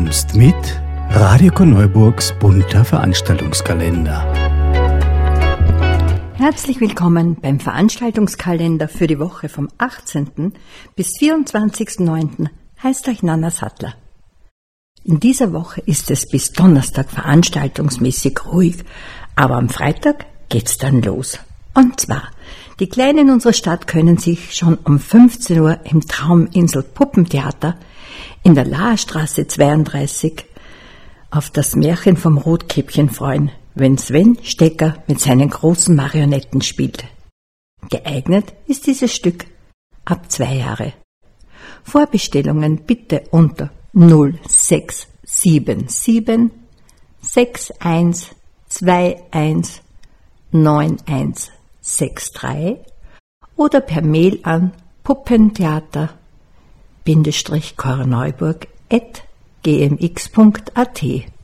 kommst mit Radio Korneuburgs bunter Veranstaltungskalender. Herzlich willkommen beim Veranstaltungskalender für die Woche vom 18. bis 24.09. heißt euch Nanna Sattler. In dieser Woche ist es bis Donnerstag veranstaltungsmäßig ruhig, aber am Freitag geht's dann los. Und zwar, die Kleinen unserer Stadt können sich schon um 15 Uhr im Trauminsel Puppentheater in der Laherstraße 32 auf das Märchen vom Rotkäppchen freuen, wenn Sven Stecker mit seinen großen Marionetten spielt. Geeignet ist dieses Stück ab 2 Jahre. Vorbestellungen bitte unter 0677 6121 9163 oder per Mail an puppentheater-korneuburg@gmx.at.